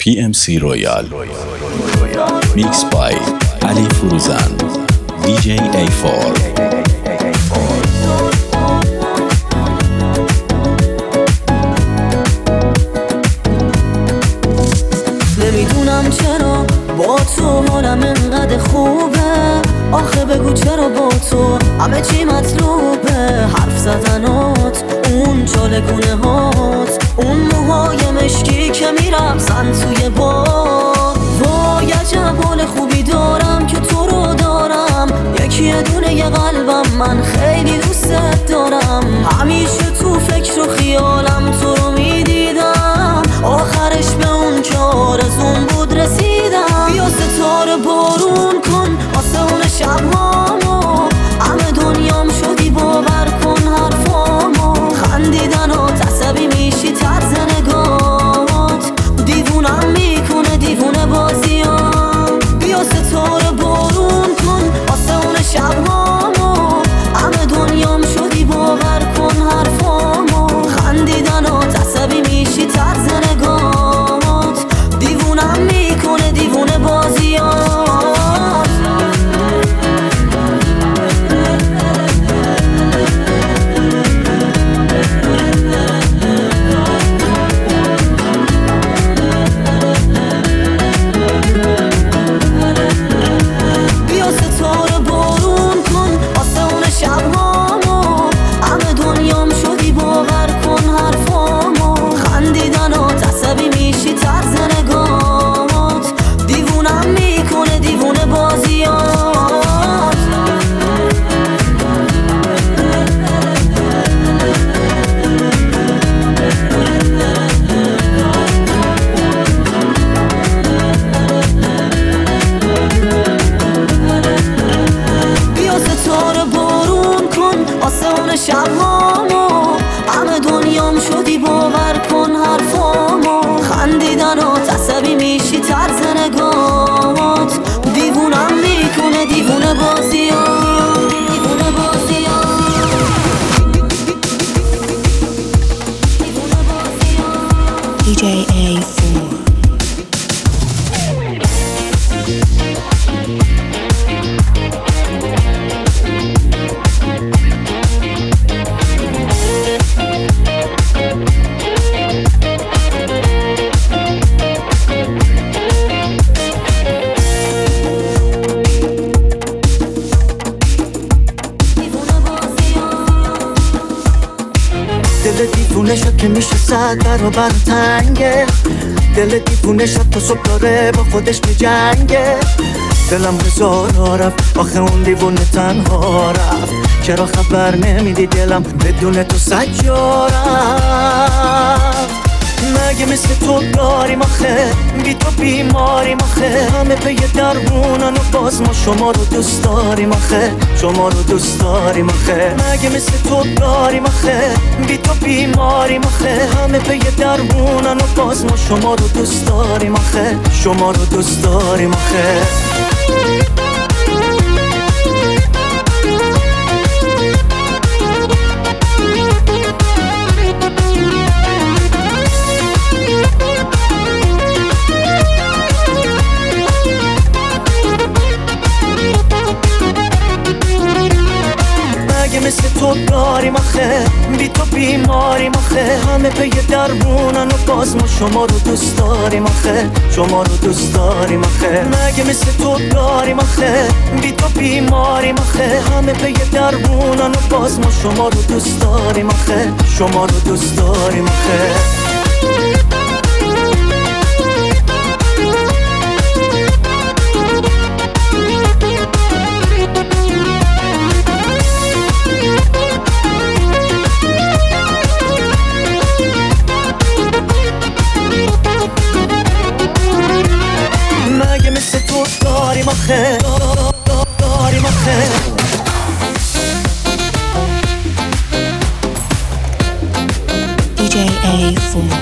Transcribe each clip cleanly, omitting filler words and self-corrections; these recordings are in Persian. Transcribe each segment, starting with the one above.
PMC رویال میکس بای علی فروزان DJ A4. نمیدونم چرا با تو حالم انقدر خوبه، آخه بگو چرا با تو همه چی مطلوبه. حرف زدنات، اون چالگونه هات، اون موهای مشکی که میرقصن توی باد. وای عجب حال خوبی دارم که تو رو دارم، یکی دونه یه قلبم، من خیلی دوستت دارم. همیشه تو فکر و خیالم تو رو میدیدم، آخرش به اون که آرزون بود رسیدم. بیا ستاره بارون کن آسمون شبهامو، همه دنیام شدی باور کن حرفامو. خندیدنات عصبی میشی طرز نگاهات، دیوونم میکنه دیوونه بازیام. بیا ستاره بارون کن آسمون شبهامو، همه دنیام شدی باور کن حرفامو. خندیدنات عصبی میشی طرز نگاهات، دیوونم میکنه دیوونه بازیام. بیا ستاره بارون کن آسمون شبهامو، همه دنیام شدی باور کن حرفامو. خندیدنات عصبی میشی طرز نگاهات، دیوونم میکنه دیوونه بازیات. بیا ستاره بارون کن آسمون شبهامو، همه دنیام شدی باور کن حرفامو. خندیدنات عصبی میشی طرز نگاهات، دیوونم میکنه دیوونه بازیات، دیوونه بازیات. DJ A4. دل دیوونه شد که میشه 100 برابر تنگه. دل دیوونه شد تا صبح داره با خودش میجنگه. دلم هزارا رفت آخه اون دیوونه تنها رفت. چرا خبر نمیدی دلم بدون تو سجا رفت. مگه مثل تو داریم آخه، بی تو بیماریم آخه. همه به یه درمونن و باز ما شما رو دوست داریم آخه، شما رو دوست داریم آخه. مگه مثل تو داریم آخه، بی تو بیماریم آخه. همه به یه درمونن و باز ما شما رو دوست داریم آخه، شما رو دوست داریم آخه. مثل تو داریم آخه، بی تو بیماریم آخه. همه به یه درمونن و باز ما شما رو دوست داریم آخه، شما رو دوست داریم آخه. مگه مثل تو داریم آخه، بی تو بیماریم آخه. همه به یه درمونن و باز ما شما رو دوست داریم آخه، شما رو دوست داریم آخه. مگه مثل تو داریم آخه، داریم آخه. DJ A4.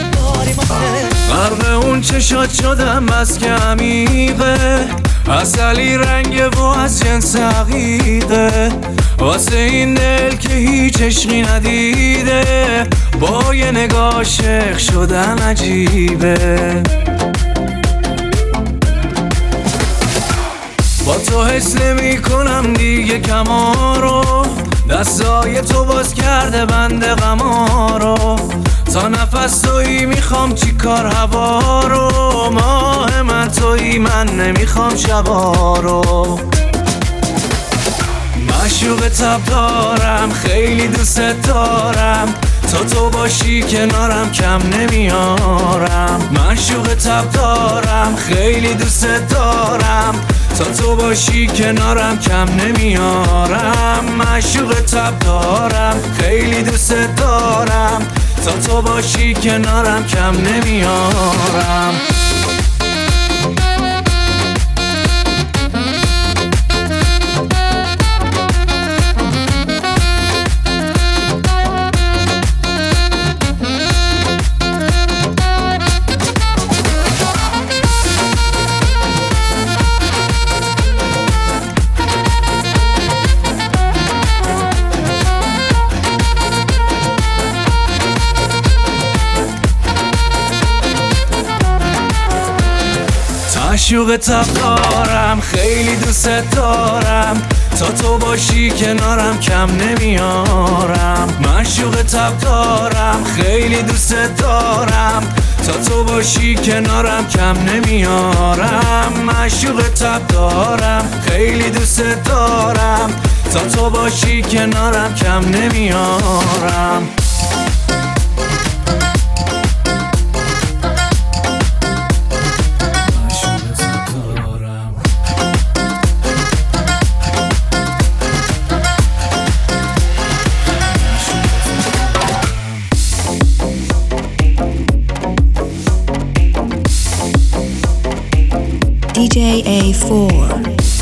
غرق اون چشات شدم بس که عمیقه، عسلی رنگه و از جنس عقیقه. واسه این دل که هیچ عشقی ندیده، با یه نگاه عاشق شدن عجیبه. حس نمی کنم دیگه کمارو، دستای تو باز کرده بند غمارو، تا نفس تویی میخوام چی کار هوا رو، ماه من تویی من نمیخوام شبا رو. معشوق تب دارم خیلی دوست دارم، تا تو باشی کنارم کم نمیارم. معشوق تب دارم خیلی دوست دارم، تا تو باشی کنارم کم نمیارم. معشوق تب دارم خیلی دوست دارم، تا تو باشی کنارم کم نمیارم. معشوق تب دارم خیلی دوست دارم، تا تو باشی کنارم کم نمیارم. معشوق تب دارم خیلی دوست دارم، تا تو باشی کنارم کم نمیارم. معشوق تب دارم خیلی دوست دارم، تا تو باشی کنارم کم نمیارم. DJ A4.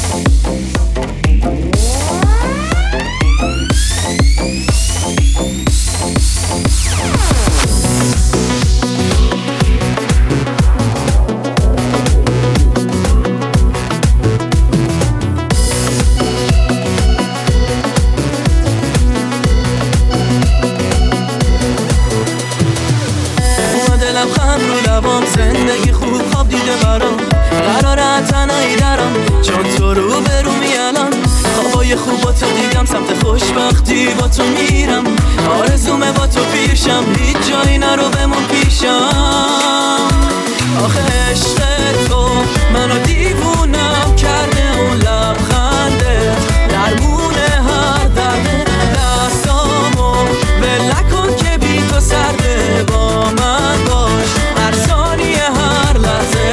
دلم خم رو لبام، زندگی خوب خواب دیده برام، قراره تنهایی درم چون تو رو برو میالم. خوابای خوب با تو دیدم، سمت خوشبختی با تو میرم، آرزومه با تو پیشم، هیچ جایی نرو بمون پیشم. آخه عشق تو منو دیوونم کرده، اون لبخنده درمونه هر درده، دستامو ول نکن که بی تو سرده، با من باش هر ثانیه هر لحظه.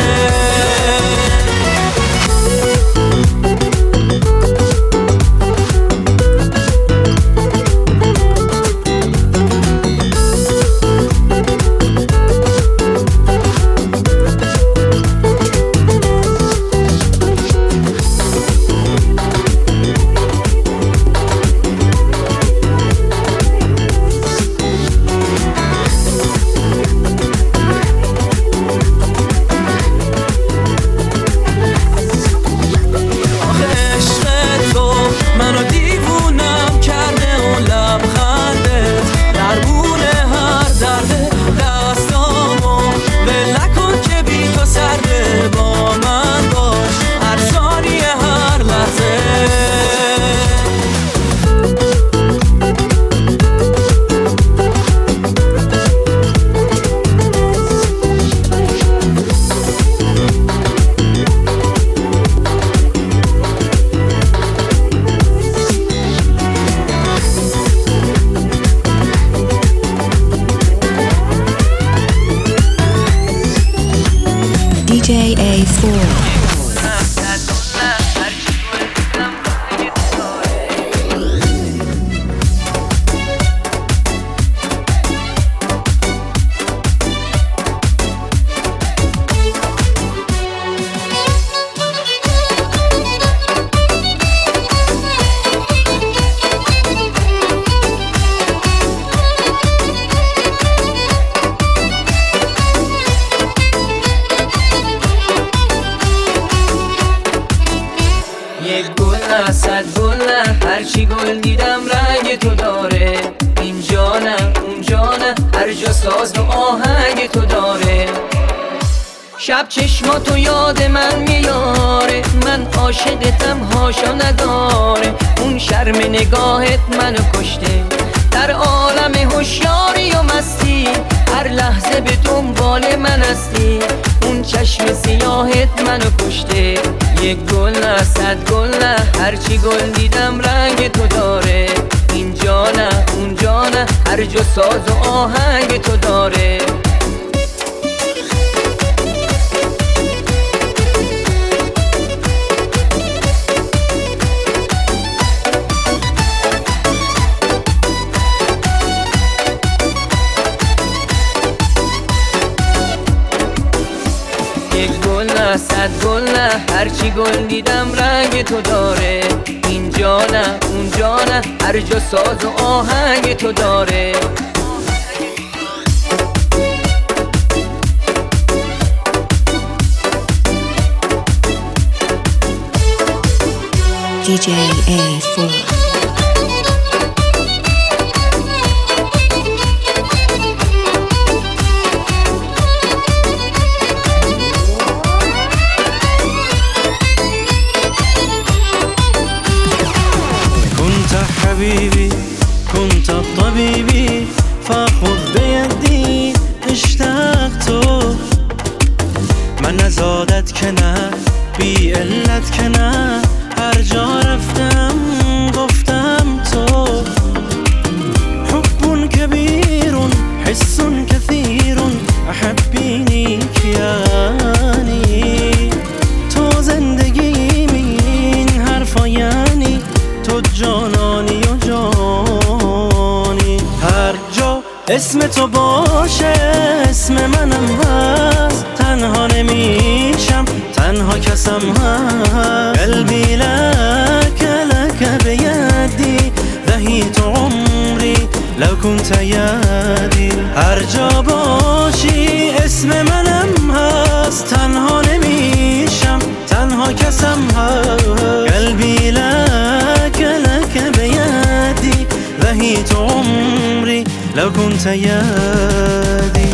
DJ A4. صد گل نه، هرچی گل دیدم رنگ تو داره، اینجا نه اونجا نه، هر جا ساز و آهنگ تو داره. شب چشماتو یاد من میاره، من عاشقتم هاشا نداره. اون شرم نگاهت منو کشته، در عالم هوشیاری و مستی هر لحظه به دنبال من هستی. اون چشم سیاهت منو کشته، یک گل نه صد گل نه، هرچی گل دیدم رنگ تو داره. اینجا نه اونجا نه، هر جا ساز و آهنگ تو داره. یک گل نه صد گل نه، هرچی گل دیدم رنگ تو داره. اینجا نه اونجا نه، هر جا ساز و آهنگ تو داره. DJ A4. حبيبي كنت طبيبي فخذ بيدي اشتقت. من نزادت که نه بی علت که نه، هر جا رفتم گفتم تو. حب كبير حس كثير احبيني كياني. تو زندگی این حرفا یعنی تو جانانی و جانی. هر جا اسم تو باشه اسم منم هست، تنها نمیشم تنها کسم هست. قلبی لك لك بیدی دهیت عمری لو كنت یدی. هر جا باشی اسم منم هست، تنها نمیشم تنها کسم هست. قلبی لك لك بیدی دهیت عمری لو كنت یدی.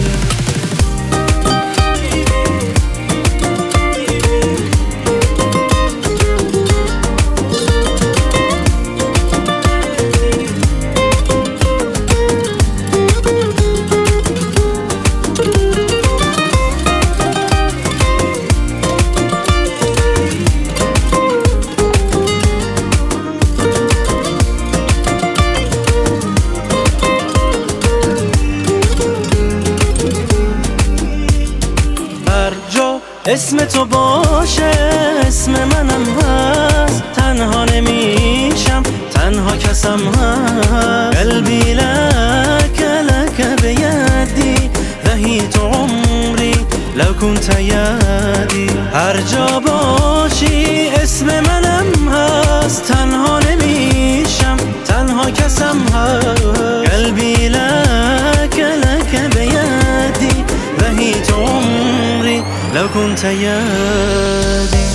اسم تو باشه اسم منم هست، تنها نمیشم تنها کسم هست. قلبی لك لك بیدی دهیت عمری لو كنت یدی. هر جا باشی اسم منم هست، تنها نمیشم تنها کسم هست. قلبی لك لك بیدی دهیت عمری لو كنت يدي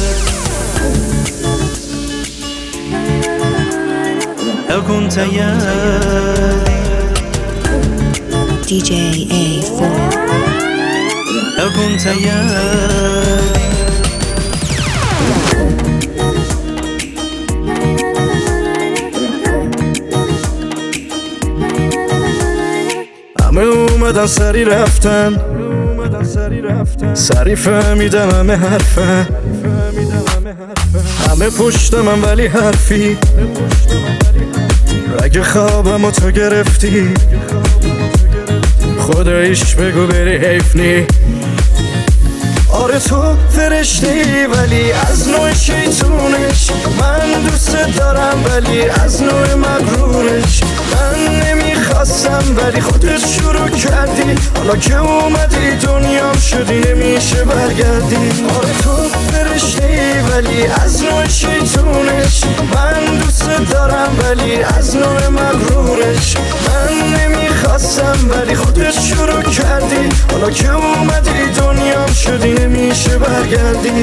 لو كنت يدي. DJ A4. لو كنت يدي. همه اومدن سری رفتن، سری فهمیدم همه حرفن. همه پشت من ولی حرفی، اگه خوابم و تو گرفتی خداییش بگو بری حیف نی. آره تو فرشتی ولی از نوع شیطونش، من دوست دارم ولی از نوع مغرورش. من نمیخواستم ولی خودت شروع کردی، حالا که اومدی دنیام شدی نمیشه برگردی. آره تو فرشتی ولی از نوع شیطونش، من دوست دارم ولی از نوع مغرورش. من نمیخواستم ولی خودت شروع کردی، حالا که اومدی دنیام شدی نمیشه برگردی.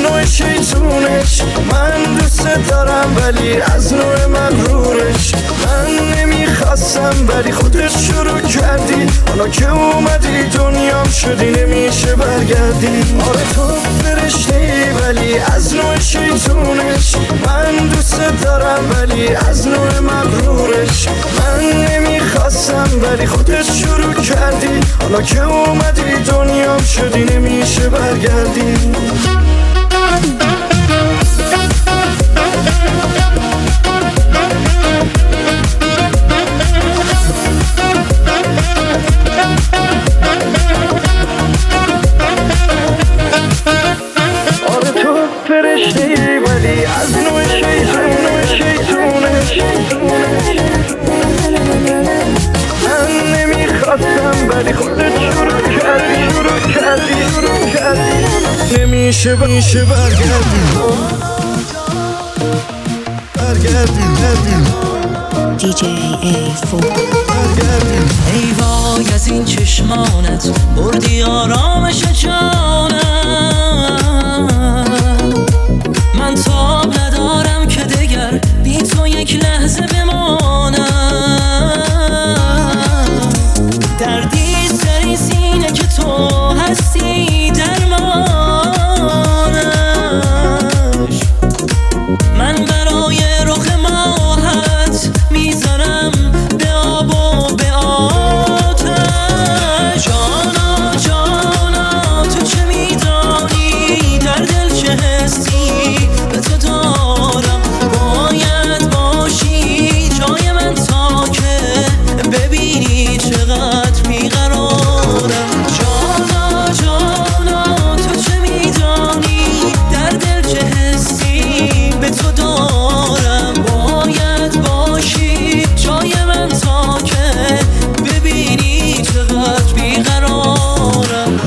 نوع شیطونش. من دوست دارم ولی از نوع مغرورش. من نمیخواستم ولی خودت شروع کردی. حالا که اومدی دنیام شدی نمیشه برگردی. آره تو فرشته‌ای ولی از نوع شیطونش. من دوست دارم ولی از نوع مغرورش. من نمیخواستم ولی خودت شروع کردی. حالا که اومدی دنیام شدی نمیشه برگردی. آره تو فرشته‌ای ولی از نوع شیطونش. من نمیخواستم ولی خودت شروع کردی. نمیشه برگردی. DJ A4. ای وای از این چشمانت بردی آرامش جانم. من تاب ندارم که دگر بی تو یک لحظه بمانم. دردی سری سینه که تو هستی درمانش. من برای رخ ماهت میزنم به آب و به آتش. جانا جانا تو چه میدانی در دل چه حسی به تو دارم. باید باشی جای من تا که ببینی چقدر بیقرارم. جانا جانا تو چه میدانی در دل چه حسی به تو دارم. باید باشی جای من تا که ببینی چقدر بیقرارم.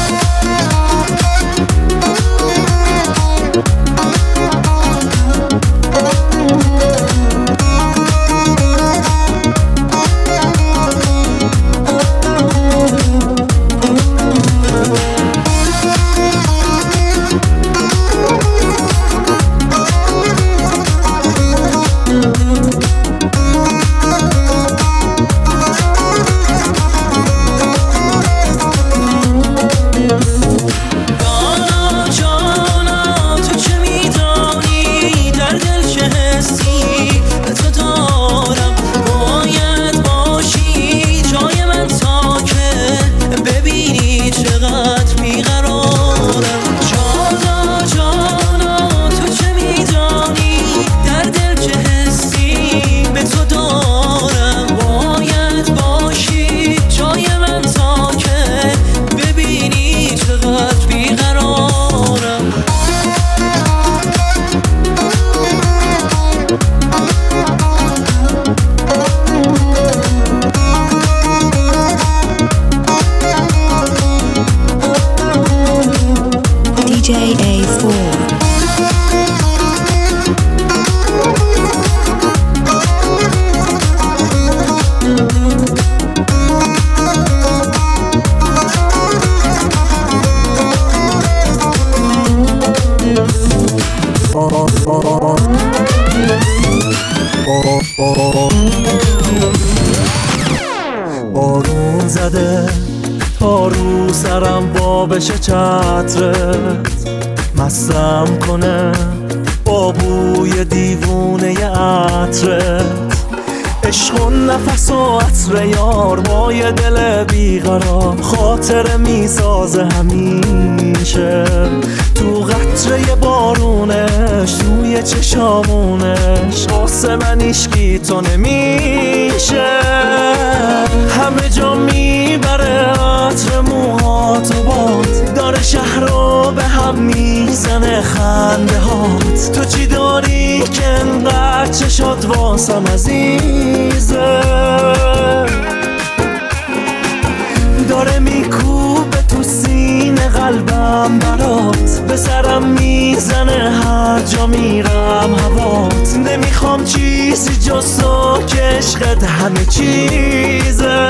جانا جانا تو چه میدانی در دل چه حسی به تو دارم. باید باشی جای من تا که ببینی چقدر بیقرارم. جانا جانا تو چه میدانی در دل چه حسی به تو دارم. باید باشی جای من تا که ببینی چقدر بیقرارم. DJ A4. بارون زده تا رو سرم بابش چترت. مستم کنه با بوی دیوونه عطرت. عشق و نفس و عطر یار با یه دل بیقرار. خاطر میسازه همیشه تو قطره بارونش، توی چشامونش. واسه من عشقی تو نمیشه. همه جا میبره عطر موهات و باد. داره شهر رو به هم میزنه خنده هات. تو چی داری که انقدر چشات واسم عزیزه؟ داره میکوبه تو سینه قلبم برات. به سرم میزنه هر جا میرم هوات. نمیخوام چیزی جز تو که عشقت همه چیزه.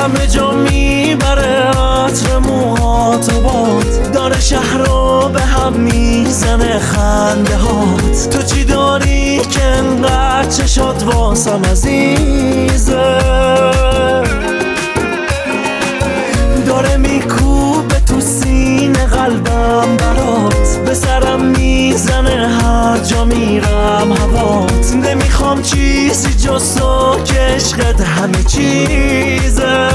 همه جا میبره عطر موهات و باد، داره شهر رو به هم میزنه خنده هات. تو چی داری که انقدر چشات واسم عزیزه، داره میکوبه تو سینه قلبم برات، به سرم میزنه هر جا میرم هوات. نمیخوام چیزی جز تو که عشقت همه چیزه.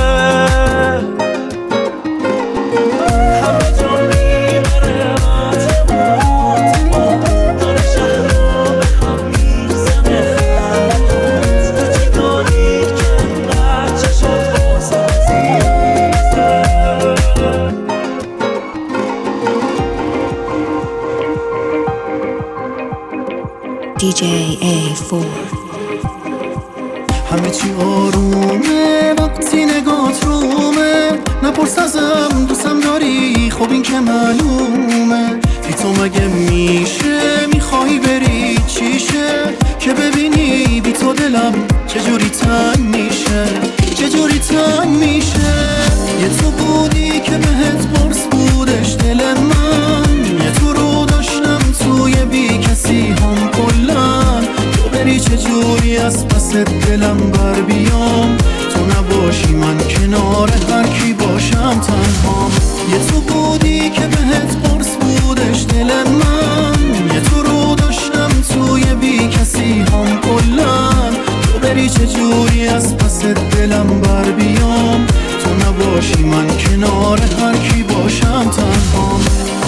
DJ A4. همه چی آرومه وقتی نگات رومه، نپرس ازم دوستم داری خب این که معلومه. بی تو مگه میشه میخوای بری چیشه، که ببینی بی تو دلم چجوری تنگ میشه، چجوری تنگ میشه. یه تو بودی که بهت برس بودش دل من، یه تو رو داشتم توی بی کسی هم کلن. تو بری چجوری از پس دلم بر بیام، تو نباشی من کنار هر کی باشم تنهام. یه تو بودی که بهت برس بودش دل من، یه تو رو داشتم توی بی کسی هم کلن. تو بری چجوری از پس دلم بر بیام، تو نباشی من کنار هر کی باشم تنهام.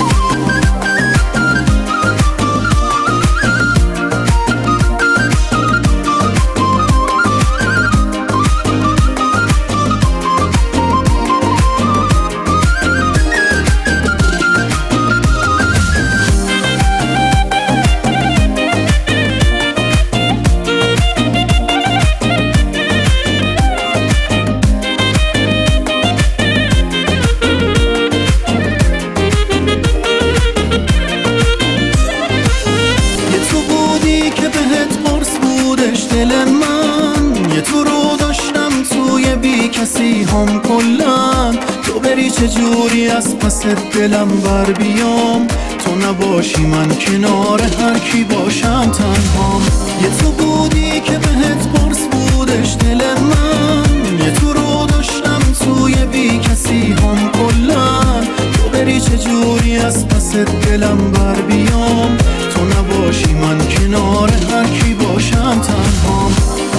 چجوری از پس دلم بر بیام، تو نباشی من کنار هر کی باشم تنهام. یه تو بودی که بهت برس بودش دل من، یه تو رو داشتم توی بی کسی هم کلن. تو بری چجوری از پس دلم بر بیام، تو نباشی من کنار هر کی باشم تنهام.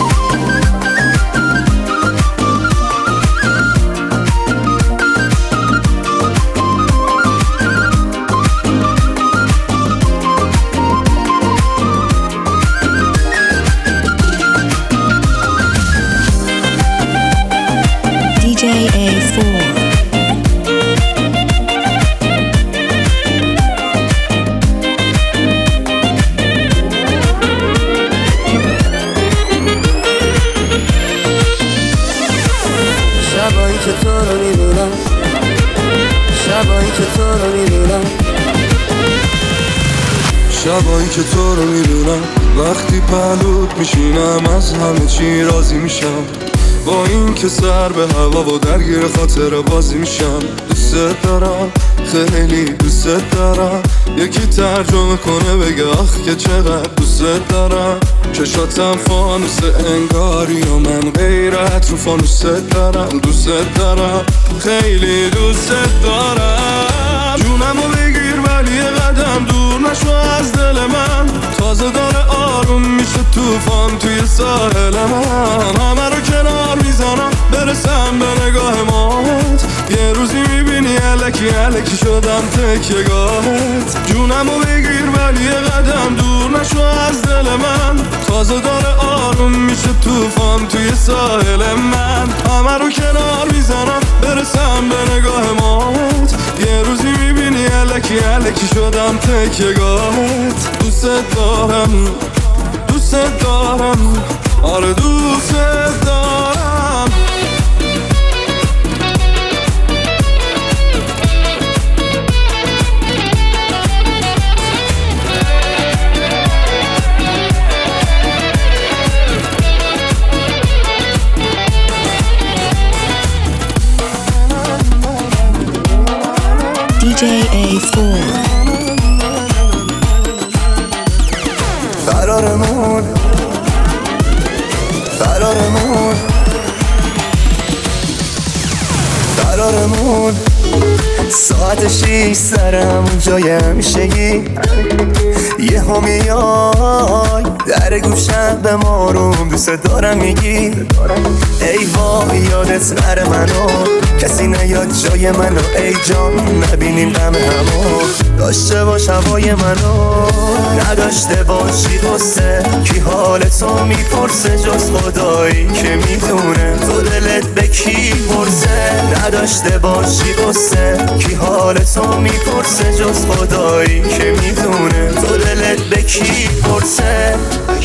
DJ A4. شبایی که تو رو میبینم، شبایی که تو رو میبینم، شبایی که تو رو میبینم، وقتی پهلوت میشینم از همه چی راضی میشم. با این که سر به هوا و درگیر خاطر بازی میشم. دوست دارم خیلی دوست دارم، یکی ترجمه کنه بگه آخ که چقدر دوست دارم. چشاتم فانوس انگاری و من غیرت رو فانوست دارم. دوست دارم خیلی دوست دارم، جونمو بگیر ولی قدم دور نشو از دل من. تازه داره آروم میشه توفان توی ساحل من. همه رو کنار میزنم برسم به نگاه ماهت، یه روزی میبینی الکی الکی شدم تکیه‌گاهت. جونمو بگیر ولی قدم دور نشو از دل من. تازه داره آروم میشه توفان توی ساحل من. همه رو کنار میزنم برسم به نگاه ماهت، یه روزی میبینی الکی الکی شدم تکیه‌گاهت. دوست دارم دوست دارم، آره دوست دارم. DJ A4. قرارمون ساعت 6 سرم جای همیشگی یه همیای در گوشم به ماروم دوست دارم میگی ای وای یادت نره منو کسی نیاد جای منو ای جان نبینیم غم همو داشته باش هوای منو نداشته باشی قصه کی حال تو میپرسه جز خدایی که میدونه تو دلت به کی پرسه نداشته باشی قصه کی حال تو میپرسه جز خدایی که میدونه تو دلت به کی پرسه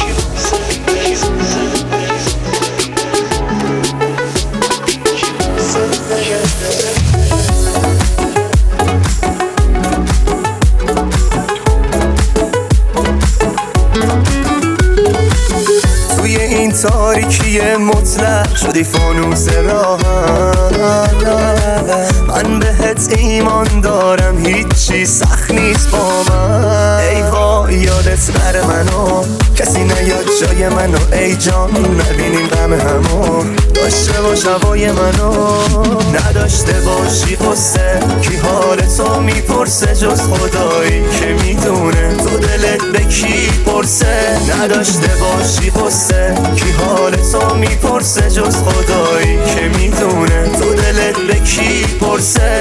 توی این تاریکی مطلق شدی فانوس راهم من بهت ایمان دارم هیچی سخت نیست با من ای وای یادت نره منو کسی نیاد جای منو ای جان نبینیم غم همو داشته باش هوای منو نداشته باشی قصه کی حال تو میپرسه جز خدایی که میدونه تو دلت به کی پرسه نداشته باشی قصه کی حال تو میپرسه جز خدایی که میدونه تو دلت به کی پرسه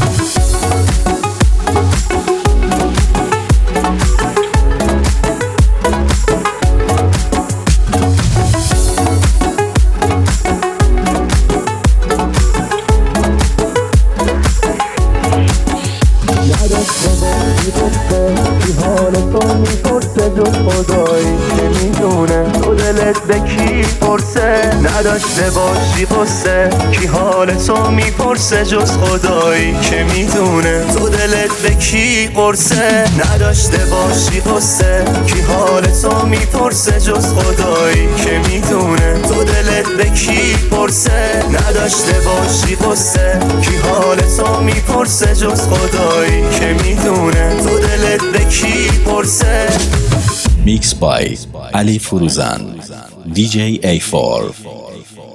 نداشته باشی قصه کی حال تو میپرسه جز خدایی که میدونه تو دلت به کی قرصه نداشته باشی قصه کی حال تو میپرسه جز خدایی که میدونه تو دلت به کی پرسه نداشته باشی قصه کی حال تو میپرسه جز خدایی که میدونه تو دلت به کی پرسه Mixed by Ali Furuzan DJ A4